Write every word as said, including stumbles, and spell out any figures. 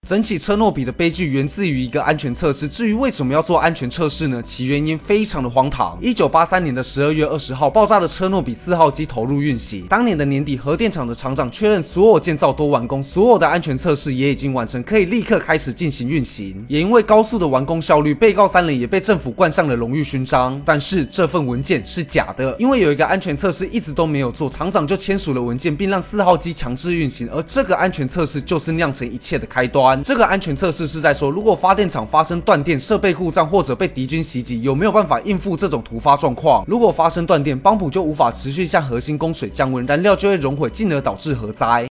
整起车诺比的悲剧源自于一个安全测试。至于为什么要做安全测试呢？其原因非常的荒唐。一九八三年的十二月二十号，爆炸的车诺比四号机投入运行。当年的年底，核电厂的厂长确认所有建造都完工，所有的安全测试也已经完成，可以立刻开始进行运行。也因为高速的完工效率，被告三人也被政府冠上了荣誉勋章。但是这份文件是假的，因为有一个安全测试一直都没有做，厂长就签署了文件，并让四号机强制运行，而这个安全测试就是酿成一切的开端。这个安全测试是在说，如果发电厂发生断电、设备故障或者被敌军袭击，有没有办法应付这种突发状况？如果发生断电，邦普就无法持续向核心供水降温，燃料就会熔毁，进而导致核灾。